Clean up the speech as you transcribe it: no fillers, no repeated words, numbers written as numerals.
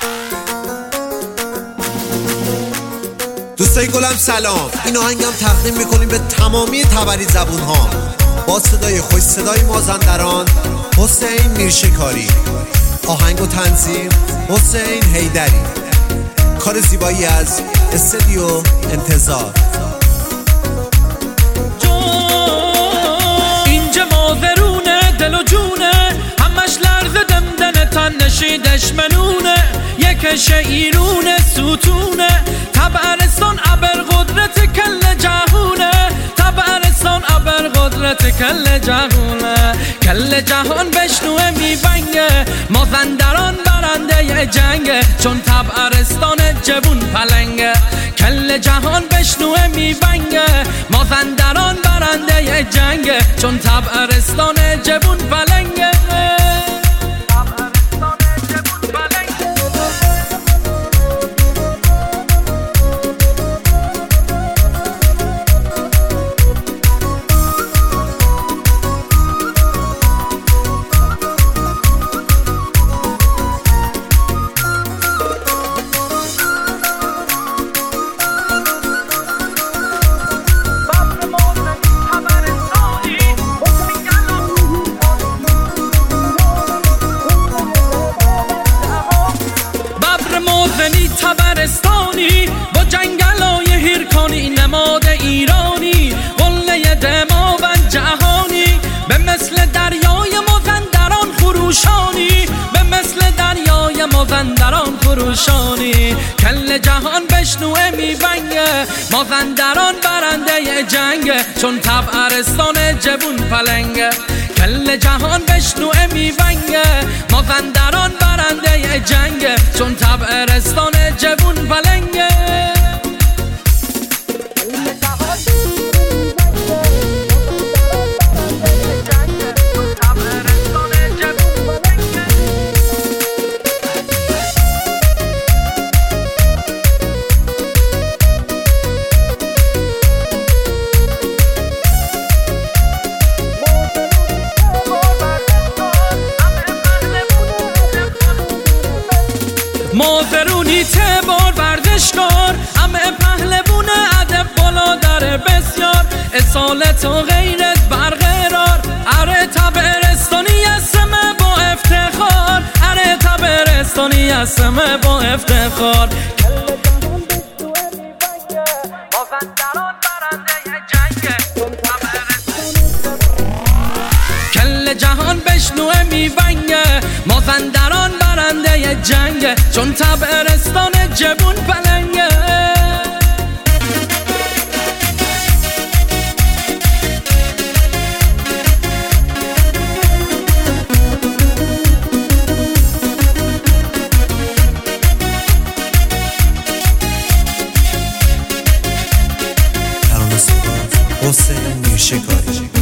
دوستای گلم سلام، این آهنگم تقدیم میکنیم به تمامی تبری زبون ها با صدای خوش صدای مازندران حسین میرشکاری. آهنگ و تنظیم حسین حیدری. کار زیبایی از استودیو انتظار. اینجا ماورونه دل و جونه، همش لرز دمدن تن نشیدش منونه، یکش ایرونه ستونه، تبرستان ابر قدرت کل جهونه، تبرستان ابر قدرت کل جهونه، کل جهان بشنوه میبنگه، مازندران برنده جنگه، چون تبرستان جوون پلنگه، کل جهان بشنوه میبنگه، مازندران برنده جنگه، چون تبرستان جوون پلنگه. تبرستانی با جنگلای هیرکانی، نماد ایرانی، قله دماوند جهانی، به مثل دریای مازندران خروشانی، به مثل دریای مازندران خروشانی، کل جهان بشنوه میبنگه، مازندران برنده جنگه، چون تبرستان جوون پلنگه، کل جهان بشنوه میبنگه، مازندران برنده جنگه، چون تبرستان جوون پلنگه. ماورونی تبار ورزشکار، همه پهلوون ادب بالا در بسیار، اصالت و غیرت برقرار، اره تبرستانی اسمه با افتخار، اره تبرستانی اسمه با افتخار، کل جهان بشنوه میبنگه، مازندران برنده جنگه، چون تبرستان جوون پلنگه. حسین میرشکاری.